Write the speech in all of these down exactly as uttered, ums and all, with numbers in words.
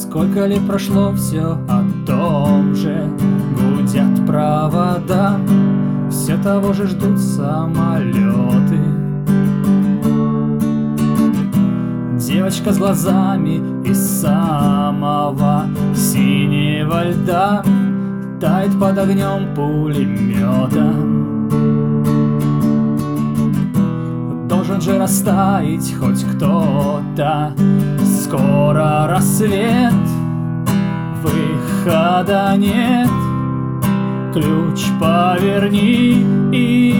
Сколько лет прошло, все о том же. Гудят провода, все того же ждут самолеты. Девочка с глазами из самого синего льда тает под огнем пулемета. Должен же растаять хоть кто-то. Скоро рассвет, выхода нет. Ключ поверни и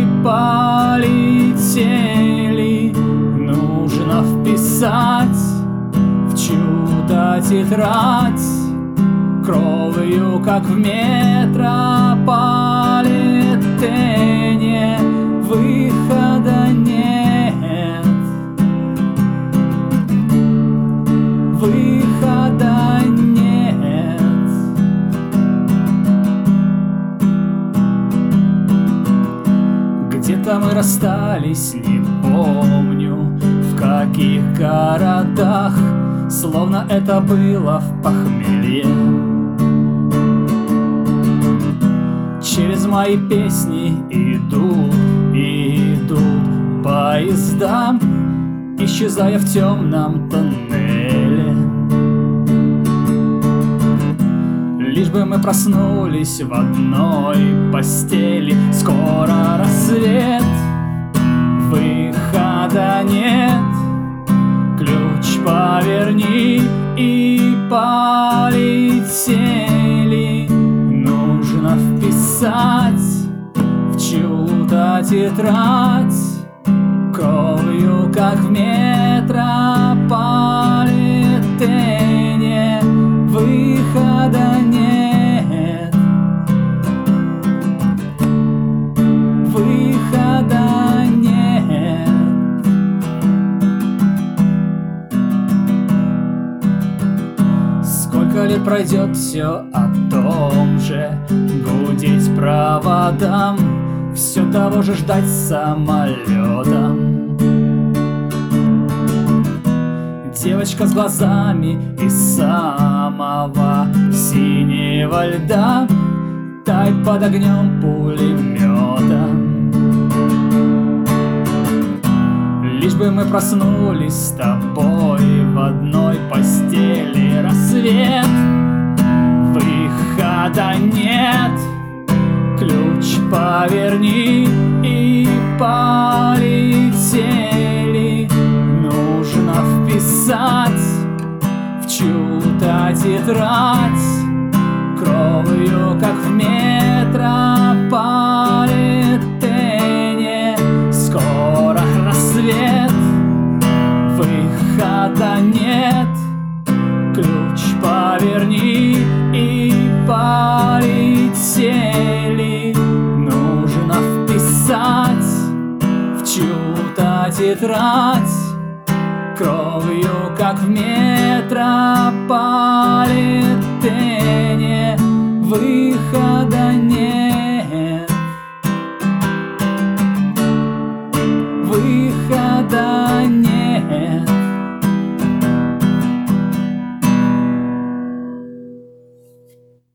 полетели. Нужно вписать в чудо тетрадь кровью, как в метрополитене. Выхода нет, выхода нет. Где-то мы расстались, не помню в каких городах, словно это было в похмелье. Через мои песни идут, идут поезда, исчезая в темном тоннеле. Лишь бы мы проснулись в одной постели. Скоро рассвет, выхода нет. Ключ поверни и полетели. Нужно вписать в чудо тетрадь кровью, как в метрополитене. Выхода нет, выхода нет. Сколько лет пройдет, все о том же. Гудеть проводам, все того же ждать самолетом. Девочка с глазами из самого синего льда тает под огнем пулемета. Лишь бы мы проснулись с тобой в одной постели. Рассвет, выхода нет. Ключ поверни и полетели. Нужно вписать в чудо тетрадь кровью, как в метрополитене. Скоро рассвет, выхода нет. Ключ поверни и полетели. Нужно вписать в чудо тетрадь кровью, как в метрополитене.